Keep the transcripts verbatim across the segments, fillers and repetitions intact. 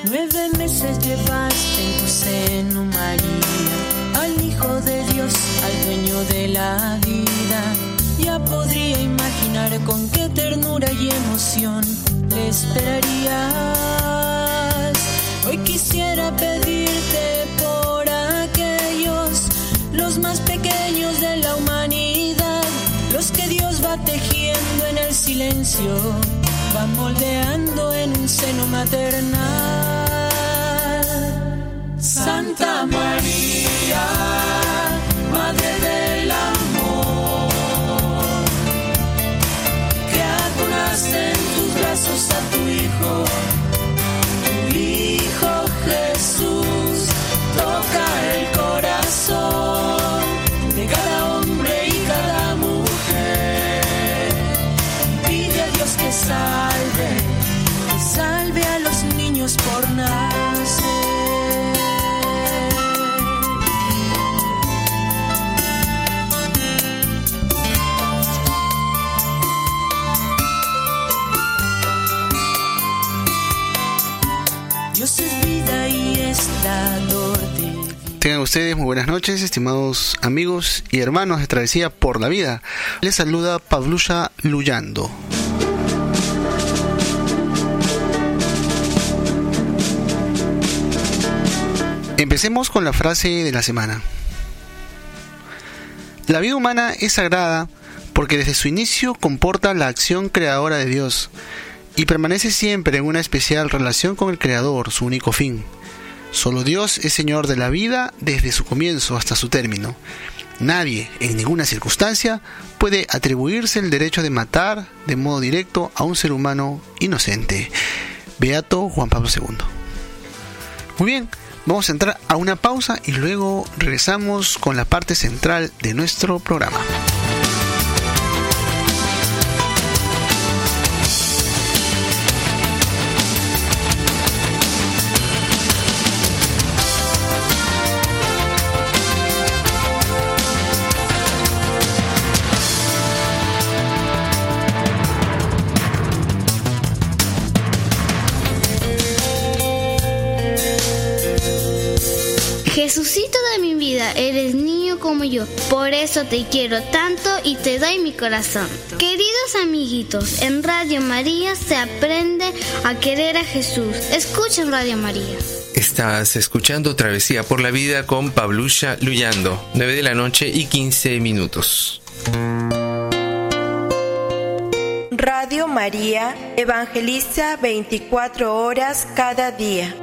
Nueve meses llevaste en tu seno, María, al Hijo de Dios, al dueño de la vida. Ya podría imaginar con qué ternura y emoción le esperarías. Hoy quisiera pedirte por aquellos, los más pequeños de la humanidad, los que Dios va tejiendo en el silencio, va moldeando en un seno maternal. Santa María, Madre del Amor, que acunaste en tus brazos a tu Hijo, tu Hijo Jesús, toca el corazón de cada hombre y cada mujer. Pide a Dios que salve, que salve a los niños por nacer. Dios es vida y es dador de vida. Tengan ustedes muy buenas noches, estimados amigos y hermanos de Travesía por la Vida. Les saluda Pavlusha Luyando. Empecemos con la frase de la semana. La vida humana es sagrada porque desde su inicio comporta la acción creadora de Dios y permanece siempre en una especial relación con el Creador, su único fin. Solo Dios es Señor de la vida desde su comienzo hasta su término. Nadie, en ninguna circunstancia, puede atribuirse el derecho de matar de modo directo a un ser humano inocente. Beato Juan Pablo segundo. Muy bien, vamos a entrar a una pausa y luego regresamos con la parte central de nuestro programa. Jesucito de mi vida, eres niño como yo, por eso te quiero tanto y te doy mi corazón. Queridos amiguitos, en Radio María se aprende a querer a Jesús. Escuchen Radio María. Estás escuchando Travesía por la Vida con Pavlusha Luyando, nueve de la noche y quince minutos. Radio María evangeliza veinticuatro horas cada día.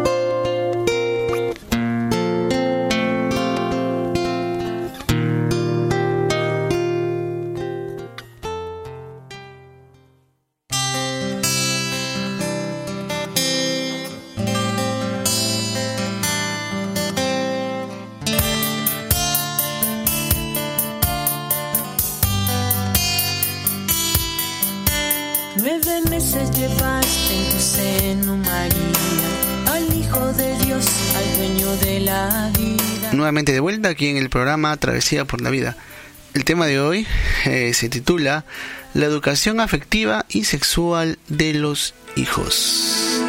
Nueve meses llevaste en tu seno, María, al Hijo de Dios, al dueño de la vida. Nuevamente de vuelta aquí en el programa Travesía por la Vida. El tema de hoy eh, se titula La educación afectiva y sexual de los hijos.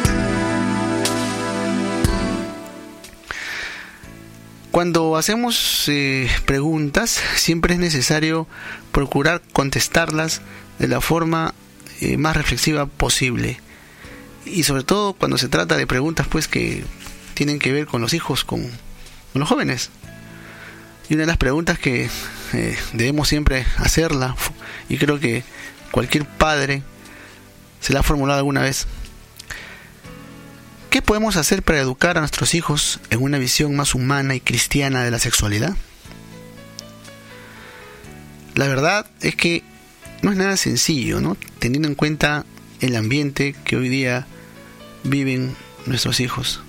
Cuando hacemos eh, preguntas, siempre es necesario procurar contestarlas de la forma eh, más reflexiva posible. Y sobre todo cuando se trata de preguntas pues que tienen que ver con los hijos, con, con los jóvenes. Y una de las preguntas que eh, debemos siempre hacerla, y creo que cualquier padre se la ha formulado alguna vez: ¿qué podemos hacer para educar a nuestros hijos en una visión más humana y cristiana de la sexualidad? La verdad es que no es nada sencillo, ¿no? Teniendo en cuenta el ambiente que hoy día viven nuestros hijos.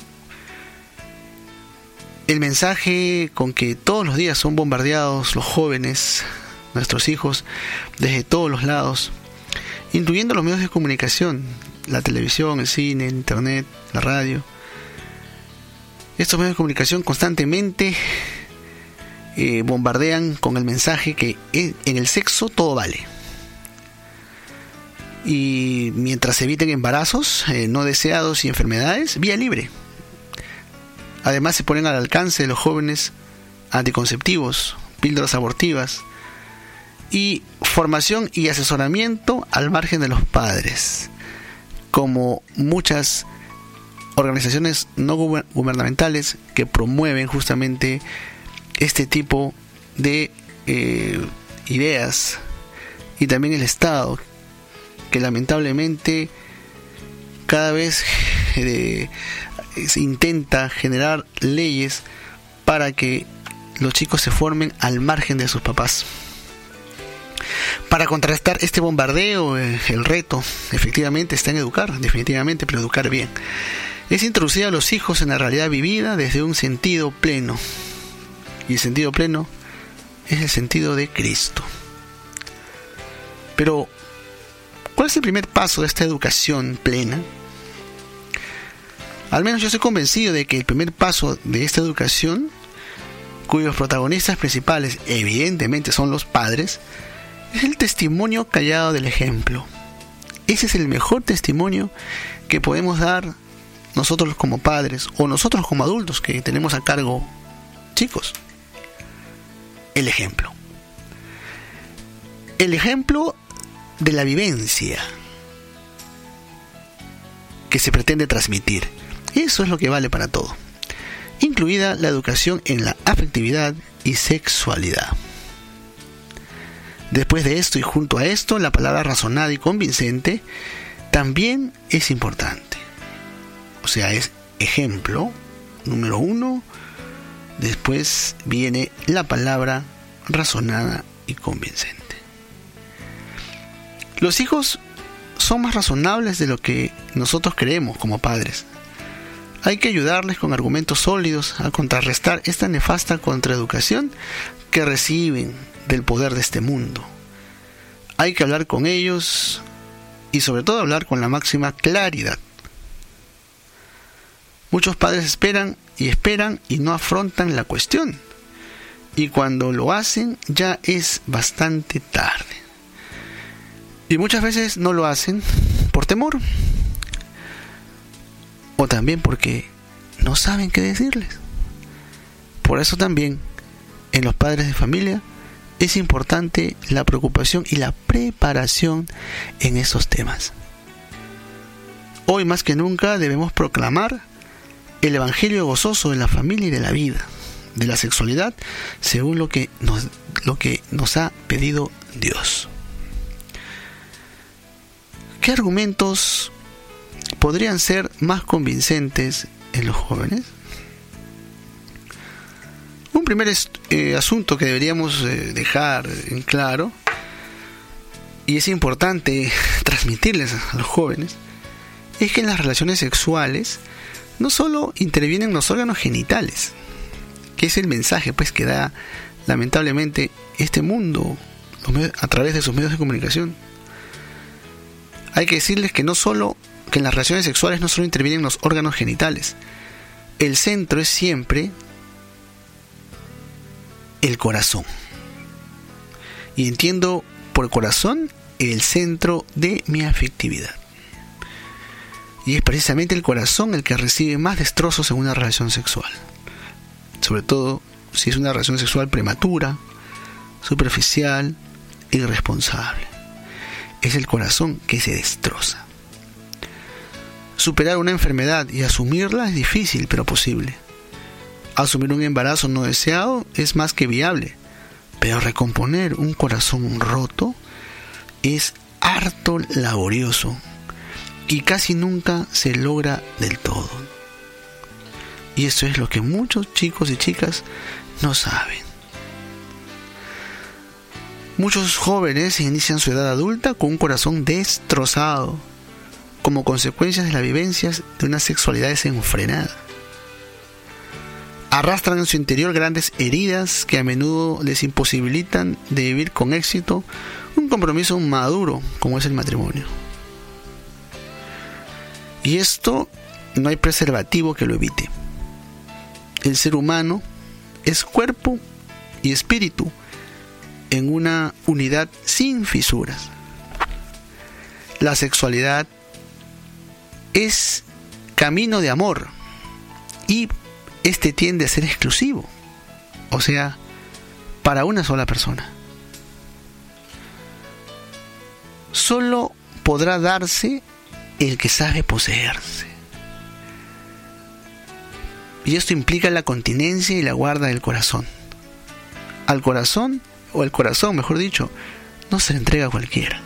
El mensaje con que todos los días son bombardeados los jóvenes, nuestros hijos, desde todos los lados, incluyendo los medios de comunicación, la televisión, el cine, el internet, la radio. Estos medios de comunicación constantemente eh, bombardean con el mensaje que en el sexo todo vale. y mientras se eviten embarazos eh, no deseados y enfermedades, vía libre. Además se ponen al alcance de los jóvenes anticonceptivos, píldoras abortivas y formación y asesoramiento al margen de los padres, como muchas organizaciones no gubernamentales que promueven justamente este tipo de eh, ideas, y también el Estado, que lamentablemente cada vez eh, se intenta generar leyes para que los chicos se formen al margen de sus papás. Para contrarrestar este bombardeo, eh, el reto efectivamente está en educar, definitivamente, pero educar bien. Es introducir a los hijos en la realidad vivida desde un sentido pleno. Y el sentido pleno es el sentido de Cristo. Pero, ¿cuál es el primer paso de esta educación plena? Al menos yo estoy convencido de que el primer paso de esta educación, cuyos protagonistas principales evidentemente son los padres, es el testimonio callado del ejemplo. Ese es el mejor testimonio que podemos dar nosotros como padres, o nosotros como adultos que tenemos a cargo chicos. El ejemplo. El ejemplo de la vivencia que se pretende transmitir. Eso es lo que vale para todo, incluida la educación en la afectividad y sexualidad. Después de esto y junto a esto, la palabra razonada y convincente también es importante. O sea, es ejemplo número uno. Después viene la palabra razonada y convincente. Los hijos son más razonables de lo que nosotros creemos como padres. Hay que ayudarles con argumentos sólidos a contrarrestar esta nefasta contraeducación que reciben del poder de este mundo. Hay que hablar con ellos y sobre todo hablar con la máxima claridad. Muchos padres esperan y esperan y no afrontan la cuestión. Y cuando lo hacen ya es bastante tarde. Y muchas veces no lo hacen por temor. O también porque no saben qué decirles. Por eso también en los padres de familia es importante la preocupación y la preparación en esos temas. Hoy más que nunca debemos proclamar el evangelio gozoso de la familia y de la vida, de la sexualidad, según lo que nos, lo que nos ha pedido Dios. ¿Qué argumentos podrían ser más convincentes en los jóvenes? Un primer est- eh, asunto que deberíamos eh, dejar en claro, y es importante transmitirles a los jóvenes, es que en las relaciones sexuales no solo intervienen los órganos genitales, que es el mensaje pues que da lamentablemente este mundo a través de sus medios de comunicación. Hay que decirles que no solo que en las relaciones sexuales no solo intervienen los órganos genitales. El centro es siempre el corazón. Y entiendo por corazón el centro de mi afectividad. Y es precisamente el corazón el que recibe más destrozos en una relación sexual. Sobre todo si es una relación sexual prematura, superficial, irresponsable. Es el corazón que se destroza. Superar una enfermedad y asumirla es difícil, pero posible. Asumir un embarazo no deseado es más que viable, pero recomponer un corazón roto es harto laborioso y casi nunca se logra del todo. Y eso es lo que muchos chicos y chicas no saben. Muchos jóvenes inician su edad adulta con un corazón destrozado, como consecuencias de las vivencias de una sexualidad desenfrenada. Arrastran en su interior grandes heridas que a menudo les imposibilitan de vivir con éxito un compromiso maduro como es el matrimonio. Y esto no hay preservativo que lo evite. El ser humano es cuerpo y espíritu en una unidad sin fisuras. la sexualidad es camino de amor y este tiende a ser exclusivo, o sea, para una sola persona. Solo podrá darse el que sabe poseerse. Y esto implica la continencia y la guarda del corazón. Al corazón, o el corazón, mejor dicho, no se le entrega a cualquiera.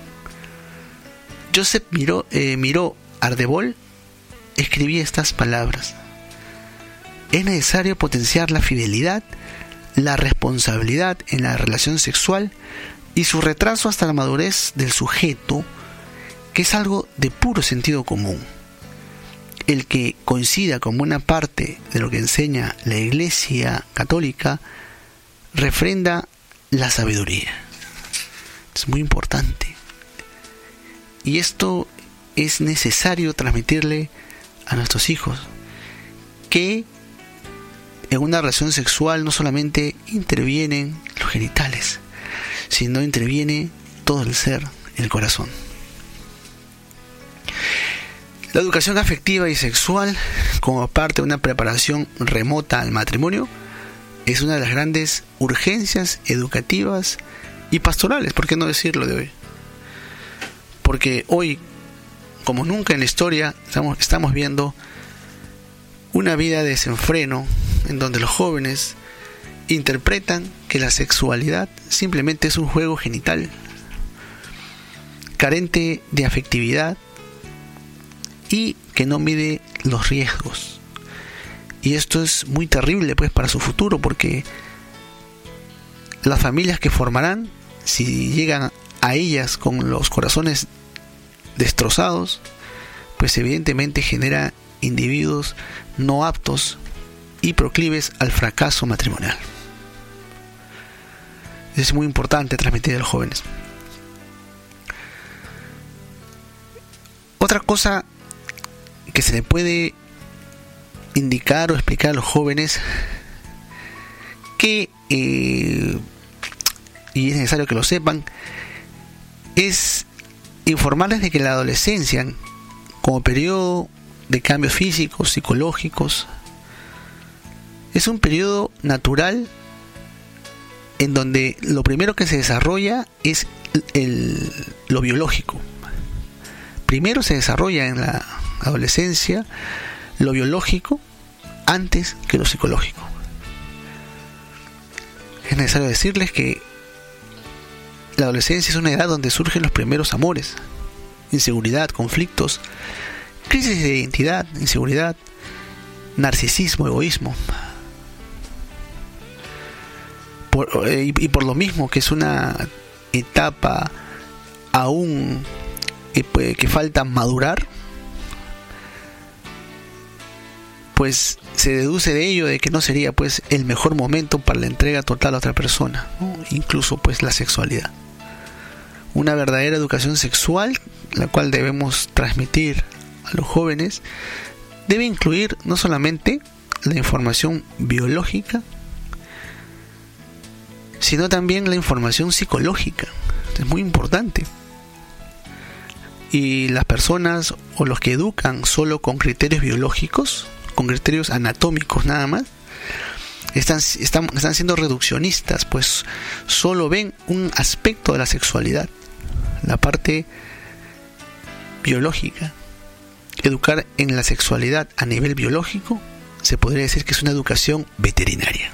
Joseph Miró, eh, Miró Ardebol escribía estas palabras: es necesario potenciar la fidelidad, la responsabilidad en la relación sexual y su retraso hasta la madurez del sujeto, que es algo de puro sentido común. El que coincida como una parte de lo que enseña la Iglesia Católica refrenda la sabiduría. Es muy importante. Y esto es necesario transmitirle a nuestros hijos, que en una relación sexual no solamente intervienen los genitales, sino interviene todo el ser, el corazón. La educación afectiva y sexual, como parte de una preparación remota al matrimonio, es una de las grandes urgencias educativas y pastorales, ¿por qué no decirlo de hoy? Porque hoy, como nunca en la historia, estamos, estamos viendo una vida de desenfreno en donde los jóvenes interpretan que la sexualidad simplemente es un juego genital, carente de afectividad y que no mide los riesgos. Y esto es muy terrible pues para su futuro, porque las familias que formarán, si llegan a ellas con los corazones destrozados, pues evidentemente genera individuos no aptos y proclives al fracaso matrimonial. Es muy importante transmitir a los jóvenes. Otra cosa que se le puede indicar o explicar a los jóvenes, que eh, y es necesario que lo sepan, es informarles de que la adolescencia, como periodo de cambios físicos, psicológicos, es un periodo natural en donde lo primero que se desarrolla es el, lo biológico. Primero se desarrolla en la adolescencia lo biológico antes que lo psicológico. Es necesario decirles que la adolescencia es una edad donde surgen los primeros amores, inseguridad, conflictos, crisis de identidad, inseguridad, narcisismo, egoísmo. Por, y, y por lo mismo que es una etapa aún eh, que falta madurar, pues se deduce de ello de que no sería pues el mejor momento para la entrega total a otra persona, ¿no? Incluso pues la sexualidad. Una verdadera educación sexual, la cual debemos transmitir a los jóvenes, debe incluir no solamente la información biológica, sino también la información psicológica. Es muy importante. Y las personas o los que educan solo con criterios biológicos, con criterios anatómicos nada más, están, están, están siendo reduccionistas, pues solo ven un aspecto de la sexualidad, la parte biológica. Educar en la sexualidad a nivel biológico se podría decir que es una educación veterinaria.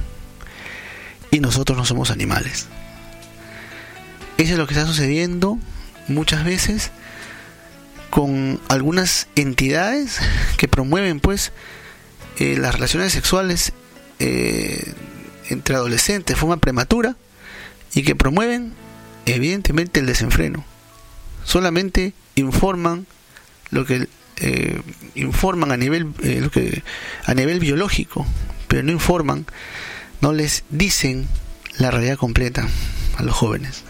Y nosotros no somos animales. Eso es lo que está sucediendo muchas veces con algunas entidades que promueven pues eh, las relaciones sexuales eh, entre adolescentes de forma prematura, y que promueven evidentemente el desenfreno. Solamente informan lo que eh, informan a nivel eh, lo que a nivel biológico, pero no informan, no les dicen la realidad completa a los jóvenes.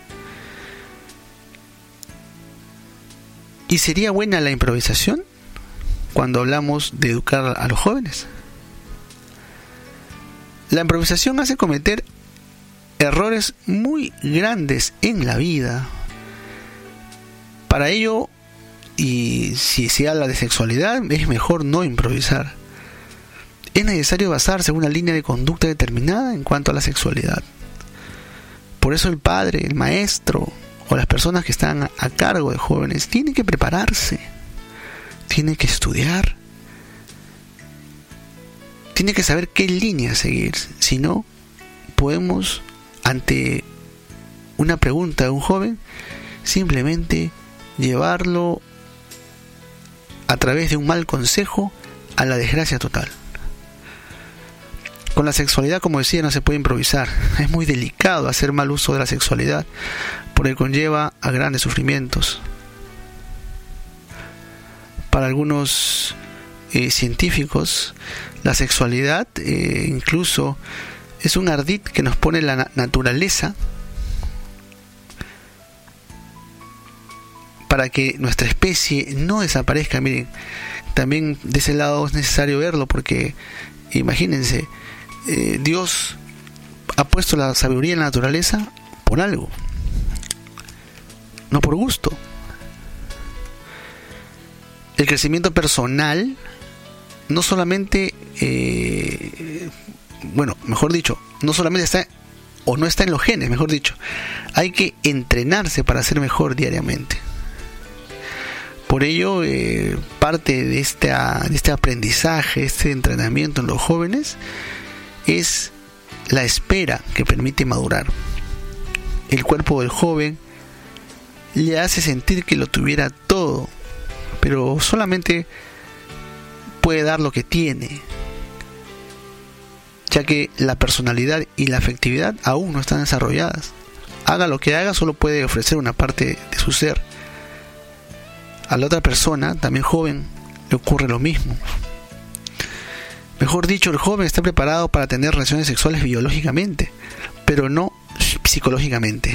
¿Y sería buena la improvisación cuando hablamos de educar a los jóvenes? La improvisación hace cometer errores muy grandes en la vida, Para ello, y si se habla de sexualidad, es mejor no improvisar. Es necesario basarse en una línea de conducta determinada en cuanto a la sexualidad. Por eso el padre, el maestro o las personas que están a cargo de jóvenes tienen que prepararse, tienen que estudiar, tienen que saber qué línea seguir. Si no, podemos, ante una pregunta de un joven, simplemente llevarlo a través de un mal consejo a la desgracia total. Con la sexualidad, como decía, no se puede improvisar. Es muy delicado hacer mal uso de la sexualidad, porque conlleva a grandes sufrimientos. Para algunos eh, científicos, la sexualidad eh, incluso es un ardid que nos pone la na- naturaleza para que nuestra especie no desaparezca. Miren, también de ese lado es necesario verlo, porque imagínense, eh, Dios ha puesto la sabiduría en la naturaleza por algo, no por gusto. El crecimiento personal no solamente, eh, bueno, mejor dicho, no solamente está, o no está en los genes, mejor dicho, hay que entrenarse para ser mejor diariamente. Por ello, eh, parte de, esta, de este aprendizaje, este entrenamiento en los jóvenes, es la espera que permite madurar. El cuerpo del joven le hace sentir que lo tuviera todo, pero solamente puede dar lo que tiene, ya que la personalidad y la afectividad aún no están desarrolladas. Haga lo que haga, solo puede ofrecer una parte de su ser. A la otra persona, también joven, le ocurre lo mismo. Mejor dicho, el joven está preparado para tener relaciones sexuales biológicamente, pero no psicológicamente.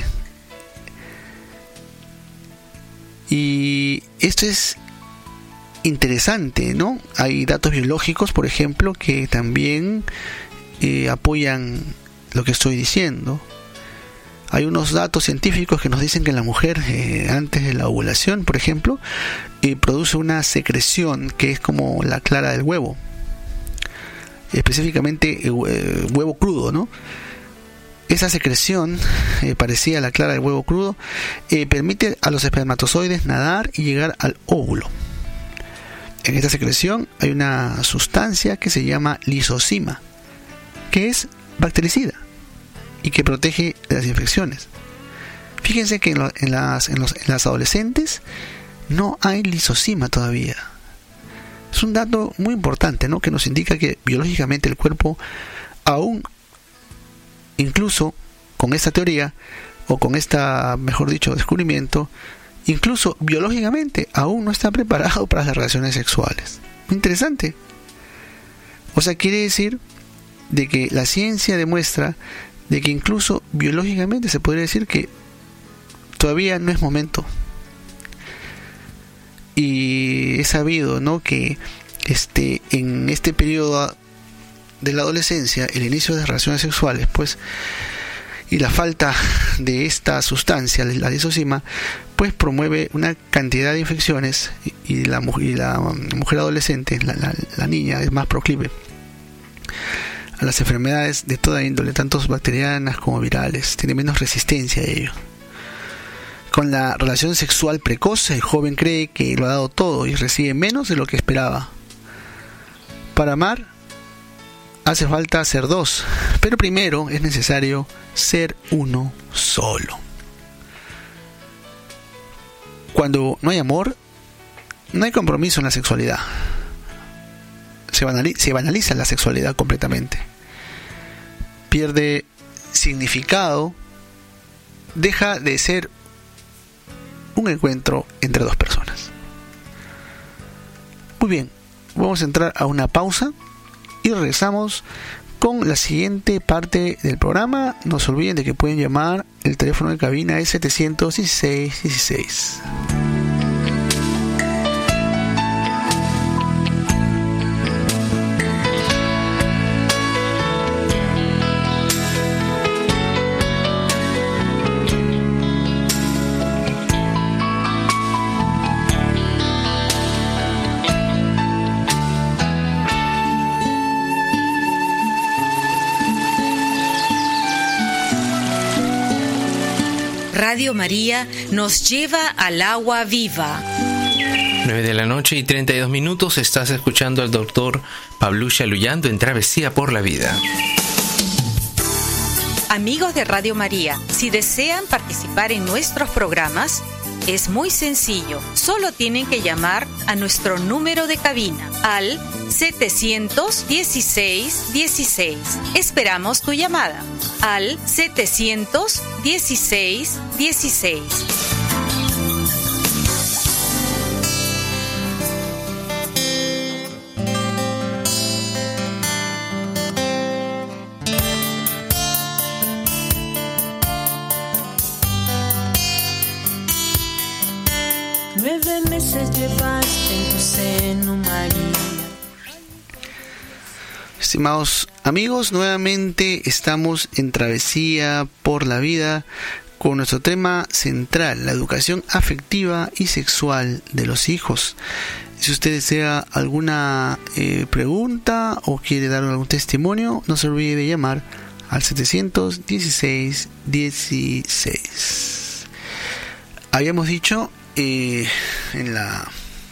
Y esto es interesante, ¿no? Hay datos biológicos, por ejemplo, que también eh, apoyan lo que estoy diciendo. Hay unos datos científicos que nos dicen que la mujer, eh, antes de la ovulación, por ejemplo, eh, produce una secreción que es como la clara del huevo, específicamente eh, huevo crudo, ¿no? Esa secreción, eh, parecida a la clara del huevo crudo, eh, permite a los espermatozoides nadar y llegar al óvulo. En esta secreción hay una sustancia que se llama lisozima, que es bactericida y que protege de las infecciones. Fíjense que en, lo, en, las, en, los, en las adolescentes no hay lisozima todavía. Es un dato muy importante, ¿no? Que nos indica que biológicamente el cuerpo, aún incluso con esta teoría, o con esta, mejor dicho, descubrimiento, incluso biológicamente aún no está preparado para las relaciones sexuales. Muy interesante. O sea, quiere decir de que la ciencia demuestra de que incluso biológicamente se podría decir que todavía no es momento. Y es sabido, ¿no?, que este en este periodo de la adolescencia, el inicio de las relaciones sexuales, pues, y la falta de esta sustancia, la lisozima, pues promueve una cantidad de infecciones, y, y, la, y la mujer adolescente, la, la, la niña, es más proclive a las enfermedades de toda índole, tanto bacterianas como virales, tiene menos resistencia a ello. Con la relación sexual precoz, el joven cree que lo ha dado todo y recibe menos de lo que esperaba. Para amar hace falta ser dos, pero primero es necesario ser uno solo. Cuando no hay amor, no hay compromiso en la sexualidad. Se banaliza, se banaliza la sexualidad completamente. Pierde significado, deja de ser un encuentro entre dos personas. Muy bien, vamos a entrar a una pausa y regresamos con la siguiente parte del programa. No se olviden de que pueden llamar, el teléfono de cabina es setecientos dieciséis dieciséis. Radio María nos lleva al agua viva. nueve de la noche y treinta y dos minutos. Estás escuchando al doctor Pablusha Luyando en Travesía por la Vida. Amigos de Radio María, si desean participar en nuestros programas, es muy sencillo. Solo tienen que llamar a nuestro número de cabina al setecientos dieciséis dieciséis. Esperamos tu llamada al setecientos dieciséis dieciséis. Nueve meses llevaste en tu seno, María. Estimados amigos, nuevamente estamos en Travesía por la Vida con nuestro tema central, la educación afectiva y sexual de los hijos. Si usted desea alguna eh, pregunta o quiere dar algún testimonio, no se olvide de llamar al setecientos dieciséis dieciséis. Habíamos dicho eh, en la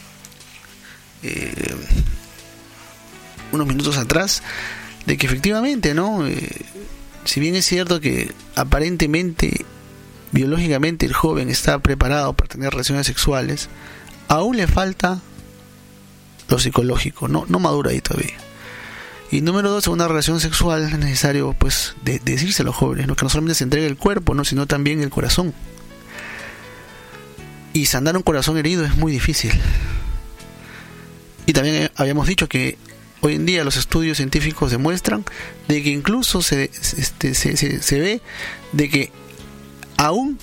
eh, unos minutos atrás de que efectivamente, ¿no? Eh, si bien es cierto que aparentemente biológicamente el joven está preparado para tener relaciones sexuales, aún le falta lo psicológico, no, no madura ahí todavía. Y número dos, en una relación sexual es necesario pues de, de decirse a los jóvenes, ¿no? Que no solamente se entregue el cuerpo, ¿no? Sino también el corazón. Y sanar un corazón herido es muy difícil. Y también habíamos dicho que hoy en día los estudios científicos demuestran de que incluso se, este, se, se, se ve de que aún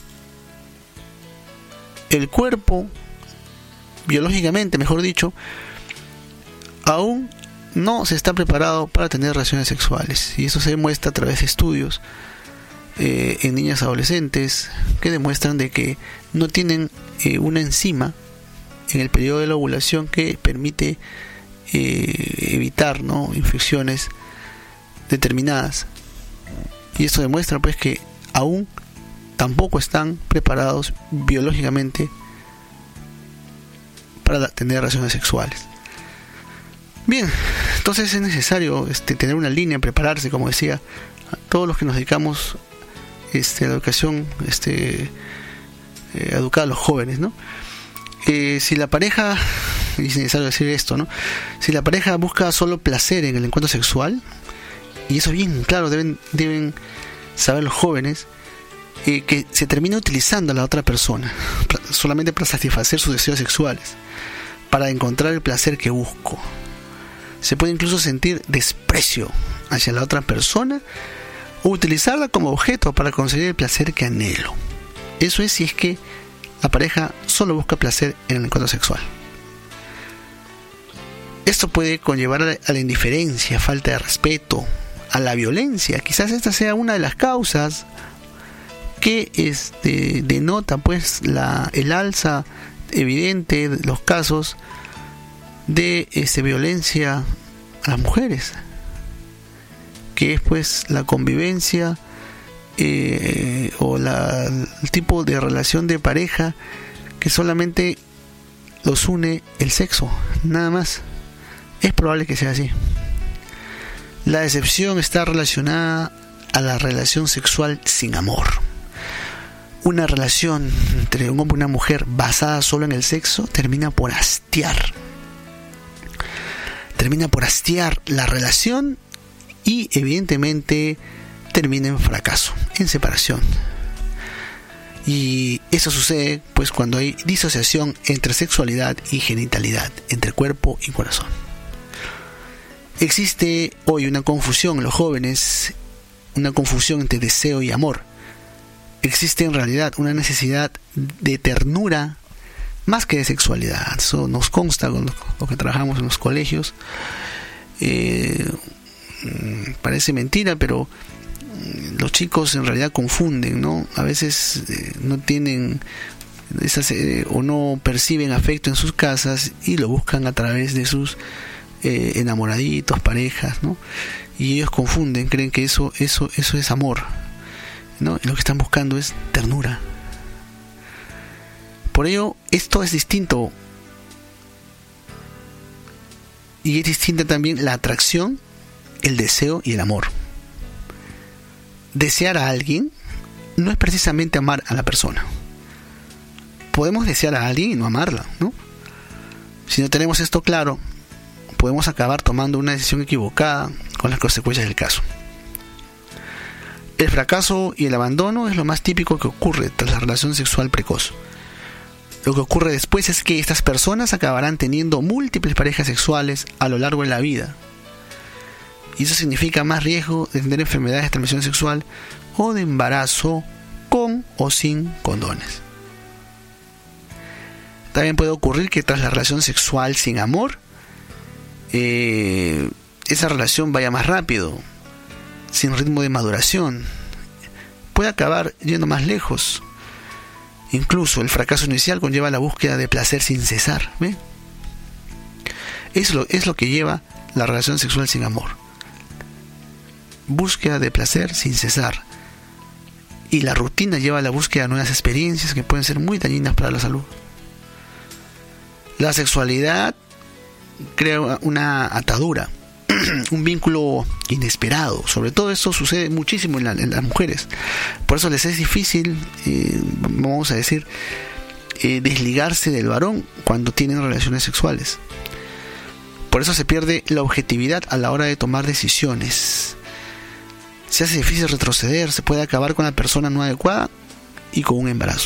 el cuerpo, biológicamente mejor dicho, aún no se está preparado para tener relaciones sexuales. Y eso se demuestra a través de estudios eh, en niñas adolescentes que demuestran de que no tienen eh, una enzima en el periodo de la ovulación que permite eh, evitar, ¿no? infecciones determinadas. Y esto demuestra pues que aún tampoco están preparados biológicamente para tener relaciones sexuales. Bien, entonces es necesario este, tener una línea, prepararse, como decía, a todos los que nos dedicamos este, a la educación, este, eh, a educar a los jóvenes, ¿no? Eh, si la pareja, y es necesario decir esto, ¿no? Si la pareja busca solo placer en el encuentro sexual, y eso bien claro, deben, deben saber los jóvenes, eh, que se termina utilizando a la otra persona solamente para satisfacer sus deseos sexuales, para encontrar el placer que busco. Se puede incluso sentir desprecio hacia la otra persona o utilizarla como objeto para conseguir el placer que anhelo. Eso es si es que la pareja solo busca placer en el encuentro sexual. Esto puede conllevar a la indiferencia, falta de respeto, a la violencia. Quizás esta sea una de las causas que este, denota pues la, el alza evidente de los casos de este, violencia a las mujeres, que es pues la convivencia eh, o la, el tipo de relación de pareja que solamente los une el sexo, nada más. Es probable que sea así. La decepción está relacionada a la relación sexual sin amor. Una relación entre un hombre y una mujer basada solo en el sexo termina por hastiar. Termina por hastiar la relación y evidentemente termina en fracaso, en separación. Y eso sucede pues cuando hay disociación entre sexualidad y genitalidad, entre cuerpo y corazón. Existe hoy una confusión en los jóvenes, una confusión entre deseo y amor. Existe en realidad una necesidad de ternura más que de sexualidad. Eso nos consta con lo que trabajamos en los colegios. Eh, parece mentira, pero los chicos en realidad confunden, ¿no? A veces eh, no tienen esas, eh, o no perciben afecto en sus casas y lo buscan a través de sus eh, enamoraditos, parejas, ¿no? Y ellos confunden, creen que eso, eso, eso es amor, ¿no? Y lo que están buscando es ternura, Por ello, esto es distinto. Y es distinta también la atracción, el deseo y el amor. Desear a alguien no es precisamente amar a la persona. Podemos desear a alguien y no amarla, ¿no? Si no tenemos esto claro, podemos acabar tomando una decisión equivocada con las consecuencias del caso. El fracaso y el abandono es lo más típico que ocurre tras la relación sexual precoz. Lo que ocurre después es que estas personas acabarán teniendo múltiples parejas sexuales a lo largo de la vida. Y eso significa más riesgo de tener enfermedades de transmisión sexual o de embarazo con o sin condones. También puede ocurrir que tras la relación sexual sin amor, eh, esa relación vaya más rápido, sin ritmo de maduración. Puede acabar yendo más lejos. Incluso el fracaso inicial conlleva la búsqueda de placer sin cesar. ¿Ve? Es lo, es lo que lleva la relación sexual sin amor. Búsqueda de placer sin cesar. Y la rutina lleva a la búsqueda de nuevas experiencias que pueden ser muy dañinas para la salud. La sexualidad crea una atadura, un vínculo inesperado. Sobre todo esto sucede muchísimo en, la, en las mujeres. Por eso les es difícil, eh, vamos a decir, eh, desligarse del varón cuando tienen relaciones sexuales. Por eso se pierde la objetividad a la hora de tomar decisiones. Se hace difícil retroceder, se puede acabar con la persona no adecuada y con un embarazo.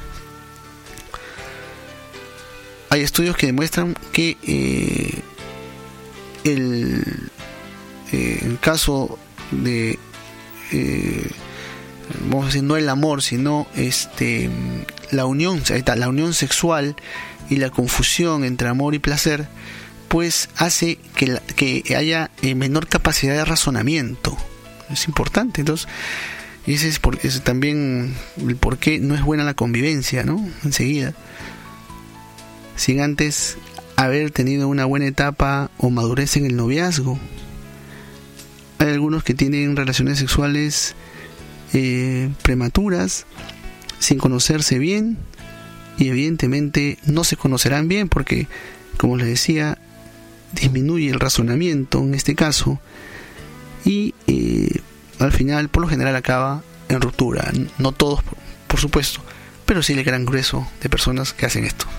Hay estudios que demuestran que eh, el, eh, el caso de, eh, vamos a decir, no el amor, sino este, la unión, ahí está, la unión sexual y la confusión entre amor y placer, pues hace que, la, que haya eh, menor capacidad de razonamiento. Es importante. Entonces, ese es, por, ese también el por qué no es buena la convivencia, ¿no? Enseguida, sin antes haber tenido una buena etapa o madurez en el noviazgo. Hay algunos que tienen relaciones sexuales eh, prematuras, sin conocerse bien, y evidentemente no se conocerán bien porque, como les decía, disminuye el razonamiento en este caso, y eh, al final por lo general acaba en ruptura. No todos, por, por supuesto, pero sí el gran grueso de personas que hacen esto.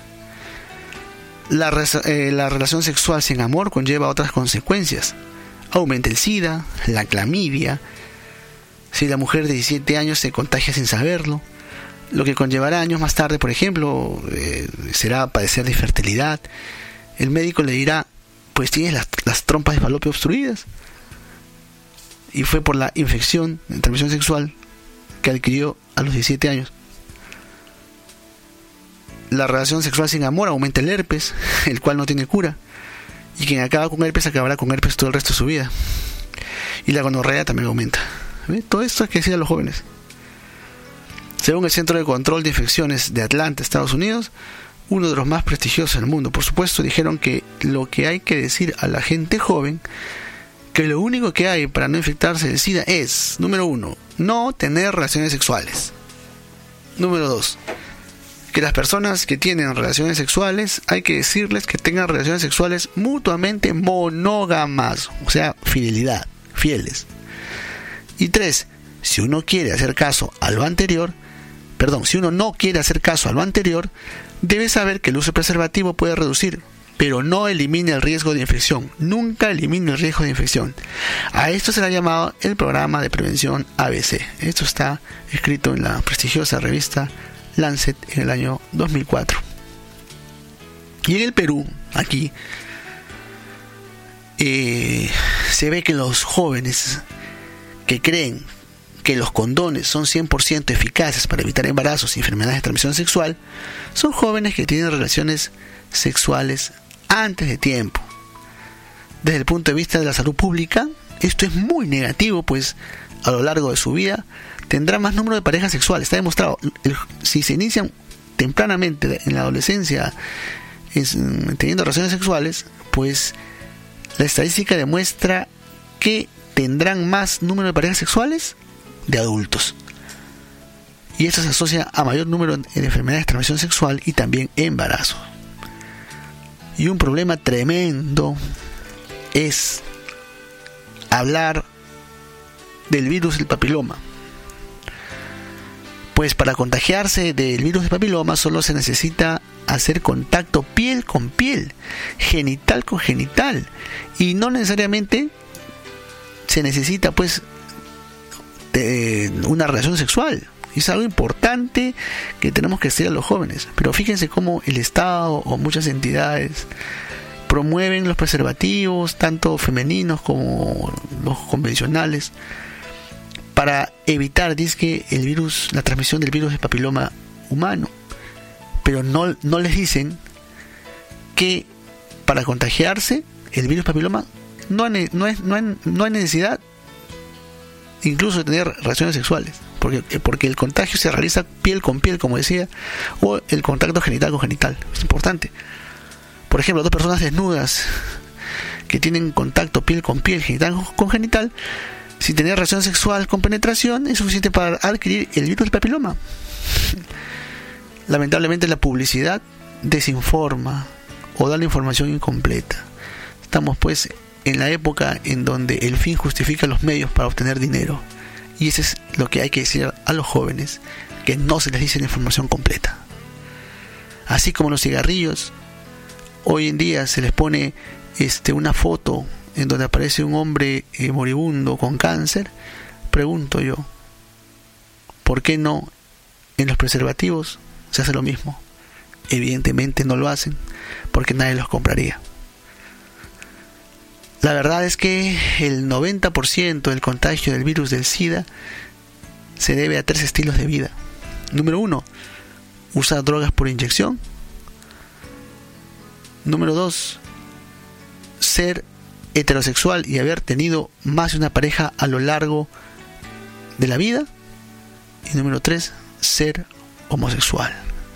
La, eh, la relación sexual sin amor conlleva otras consecuencias. Aumenta el SIDA, la clamidia, si la mujer de diecisiete años se contagia sin saberlo, lo que conllevará años más tarde, por ejemplo, eh, será padecer de infertilidad. El médico le dirá, pues tienes las, las trompas de falopio obstruidas, y fue por la infección de transmisión sexual que adquirió a los diecisiete años. La relación sexual sin amor aumenta el herpes, el cual no tiene cura, y quien acaba con herpes acabará con herpes todo el resto de su vida. Y la gonorrea también aumenta. ¿Ve? Todo esto es que decir a los jóvenes. Según el Centro de Control de Infecciones de Atlanta, Estados Unidos, uno de los más prestigiosos del mundo, por supuesto, dijeron que lo que hay que decir a la gente joven, que lo único que hay para no infectarse de SIDA es, número uno, no tener relaciones sexuales. Número dos, que las personas que tienen relaciones sexuales, hay que decirles que tengan relaciones sexuales mutuamente monógamas, o sea, fidelidad, fieles. Y tres, si uno quiere hacer caso a lo anterior, perdón, si uno no quiere hacer caso a lo anterior, debe saber que el uso de preservativo puede reducir, pero no elimina el riesgo de infección. Nunca elimina el riesgo de infección. A esto se le ha llamado el programa de prevención A B C. Esto está escrito en la prestigiosa revista Lancet en el año dos mil cuatro. Y en el Perú, aquí, eh, se ve que los jóvenes que creen que los condones son cien por ciento eficaces para evitar embarazos y enfermedades de transmisión sexual, son jóvenes que tienen relaciones sexuales antes de tiempo. Desde el punto de vista de la salud pública, esto es muy negativo, pues a lo largo de su vida tendrá más número de parejas sexuales. Está demostrado, el, si se inician tempranamente en la adolescencia es, teniendo relaciones sexuales, pues la estadística demuestra que tendrán más número de parejas sexuales de adultos. y esto se asocia a mayor número en enfermedades de transmisión sexual y también embarazo. Y un problema tremendo es hablar del virus del papiloma. Pues para contagiarse del virus del papiloma solo se necesita hacer contacto piel con piel, genital con genital, y no necesariamente se necesita pues de una relación sexual. Es algo importante que tenemos que decir a los jóvenes. Pero fíjense cómo el Estado o muchas entidades promueven los preservativos, tanto femeninos como los convencionales, para evitar, dice, el virus, la transmisión del virus del papiloma humano. Pero no, no les dicen que para contagiarse el virus papiloma no hay, no, es, no, hay, no hay necesidad incluso de tener relaciones sexuales, porque, porque el contagio se realiza piel con piel, como decía, o el contacto genital con genital. Es importante. Por ejemplo, dos personas desnudas que tienen contacto piel con piel, genital con genital, sin tener relación sexual con penetración, es suficiente para adquirir el virus del papiloma. Lamentablemente la publicidad desinforma o da la información incompleta. Estamos pues en la época en donde el fin justifica los medios para obtener dinero, y eso es lo que hay que decir a los jóvenes, que no se les dice la información completa. Así como los cigarrillos, hoy en día se les pone este, una foto en donde aparece un hombre eh, moribundo con cáncer. Pregunto yo, ¿por qué no en los preservativos se hace lo mismo? Evidentemente no lo hacen, porque nadie los compraría. La verdad es que el noventa por ciento del contagio del virus del SIDA se debe a tres estilos de vida. Número uno, usar drogas por inyección. Número dos, ser heterosexual y haber tenido más de una pareja a lo largo de la vida. Y número tres, ser homosexual.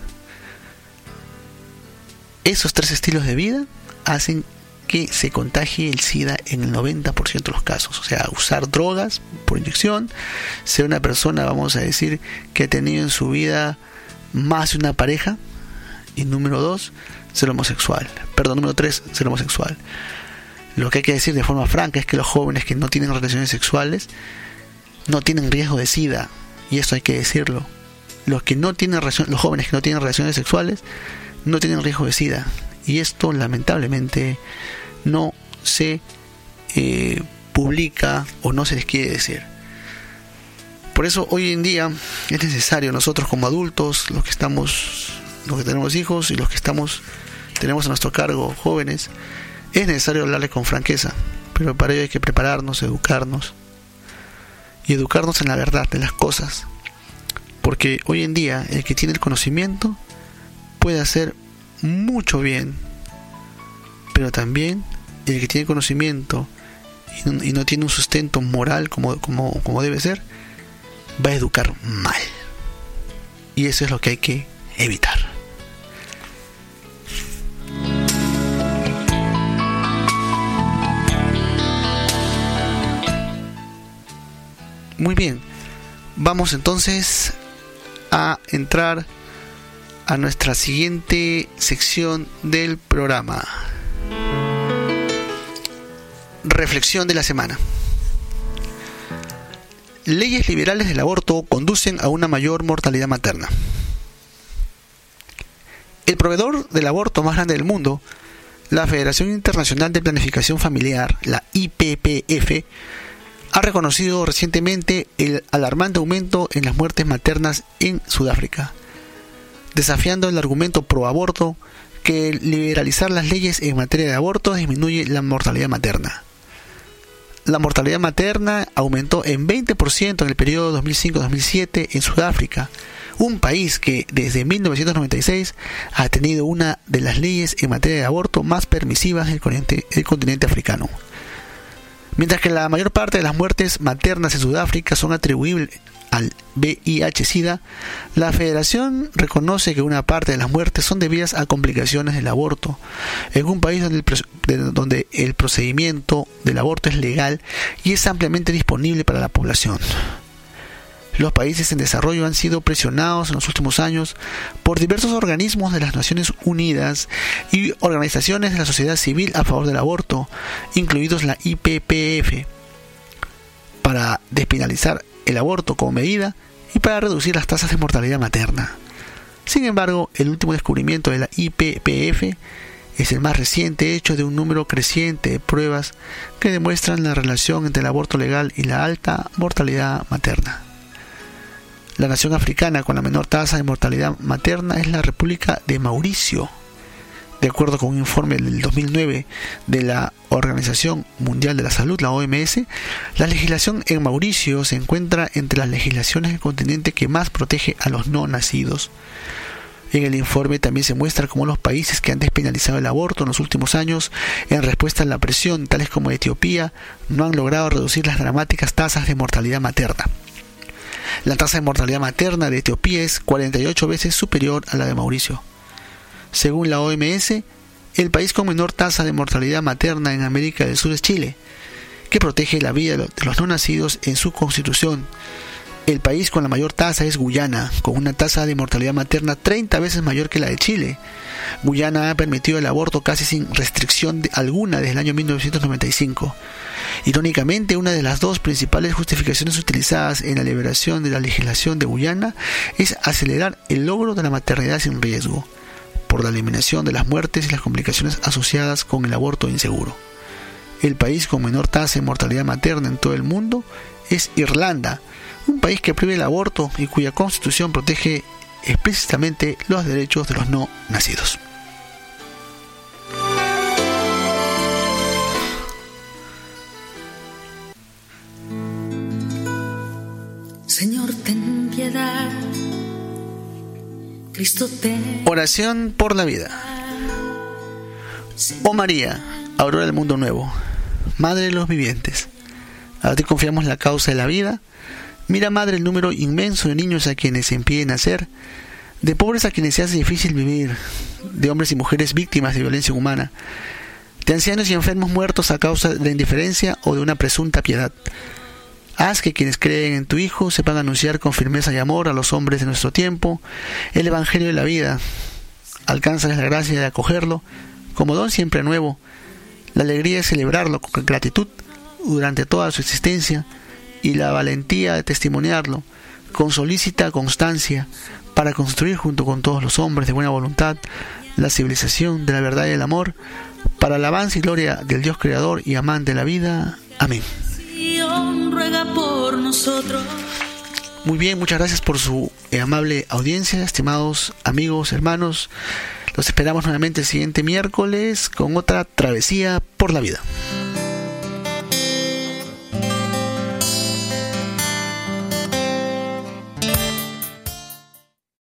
Esos tres estilos de vida hacen que se contagie el SIDA en el noventa por ciento de los casos. O sea, usar drogas por inyección, ser una persona, vamos a decir, que ha tenido en su vida más de una pareja, y número dos, ser homosexual. Perdón, número tres, ser homosexual. Lo que hay que decir de forma franca es que los jóvenes que no tienen relaciones sexuales no tienen riesgo de SIDA, y eso hay que decirlo. Los que no tienen relación, los jóvenes que no tienen relaciones sexuales no tienen riesgo de SIDA, y esto lamentablemente no se eh, publica o no se les quiere decir. Por eso hoy en día es necesario, nosotros como adultos, los que estamos, los que tenemos hijos y los que estamos tenemos a nuestro cargo jóvenes, es necesario hablarles con franqueza, pero para ello hay que prepararnos, educarnos y educarnos en la verdad de las cosas, porque hoy en día el que tiene el conocimiento puede hacer mucho bien, pero también el que tiene conocimiento y no, y no tiene un sustento moral como, como, como debe ser, va a educar mal, y eso es lo que hay que evitar. Muy bien, vamos entonces a entrar a nuestra siguiente sección del programa. Reflexión de la semana. Leyes liberales del aborto conducen a una mayor mortalidad materna. El proveedor del aborto más grande del mundo, la Federación Internacional de Planificación Familiar, la I P P F, ha reconocido recientemente el alarmante aumento en las muertes maternas en Sudáfrica, desafiando el argumento pro aborto que liberalizar las leyes en materia de aborto disminuye la mortalidad materna. La mortalidad materna aumentó en veinte por ciento en el periodo dos mil cinco a dos mil siete en Sudáfrica, un país que desde mil novecientos noventa y seis ha tenido una de las leyes en materia de aborto más permisivas del continente, del continente africano. Mientras que la mayor parte de las muertes maternas en Sudáfrica son atribuibles al V I H SIDA, la Federación reconoce que una parte de las muertes son debidas a complicaciones del aborto, en un país donde el, donde el procedimiento del aborto es legal y es ampliamente disponible para la población. Los países en desarrollo han sido presionados en los últimos años por diversos organismos de las Naciones Unidas y organizaciones de la sociedad civil a favor del aborto, incluidos la I P P F, para despenalizar el aborto como medida y para reducir las tasas de mortalidad materna. Sin embargo, el último descubrimiento de la I P P F es el más reciente hecho de un número creciente de pruebas que demuestran la relación entre el aborto legal y la alta mortalidad materna. La nación africana con la menor tasa de mortalidad materna es la República de Mauricio. De acuerdo con un informe del dos mil nueve de la Organización Mundial de la Salud, la O M S, la legislación en Mauricio se encuentra entre las legislaciones del continente que más protege a los no nacidos. En el informe también se muestra cómo los países que han despenalizado el aborto en los últimos años, en respuesta a la presión, tales como Etiopía, no han logrado reducir las dramáticas tasas de mortalidad materna. La tasa de mortalidad materna de Etiopía es cuarenta y ocho veces superior a la de Mauricio. Según la O M S, el país con menor tasa de mortalidad materna en América del Sur es Chile, que protege la vida de los no nacidos en su constitución. El país con la mayor tasa es Guyana, con una tasa de mortalidad materna treinta veces mayor que la de Chile. Guyana ha permitido el aborto casi sin restricción alguna desde el año mil novecientos noventa y cinco. Irónicamente, una de las dos principales justificaciones utilizadas en la liberación de la legislación de Guyana es acelerar el logro de la maternidad sin riesgo, por la eliminación de las muertes y las complicaciones asociadas con el aborto inseguro. El país con menor tasa de mortalidad materna en todo el mundo es Irlanda, un país que prohíbe el aborto y cuya constitución protege explícitamente los derechos de los no nacidos. Señor, ten piedad. Cristo, ten... Oración por la vida. Oh María, aurora del mundo nuevo, Madre de los vivientes, a ti confiamos la causa de la vida. Mira, Madre, el número inmenso de niños a quienes se impide nacer, de pobres a quienes se hace difícil vivir, de hombres y mujeres víctimas de violencia humana, de ancianos y enfermos muertos a causa de la indiferencia o de una presunta piedad. Haz que quienes creen en tu Hijo sepan anunciar con firmeza y amor a los hombres de nuestro tiempo el Evangelio de la vida. Alcánzales la gracia de acogerlo como don siempre nuevo, la alegría de celebrarlo con gratitud durante toda su existencia, y la valentía de testimoniarlo con solícita constancia para construir junto con todos los hombres de buena voluntad la civilización de la verdad y el amor, para alabanza y gloria del Dios creador y amante de la vida. Amén. Ruega por nosotros. Muy bien, muchas gracias por su eh, amable audiencia, estimados amigos, hermanos. Los esperamos nuevamente el siguiente miércoles con otra travesía por la vida.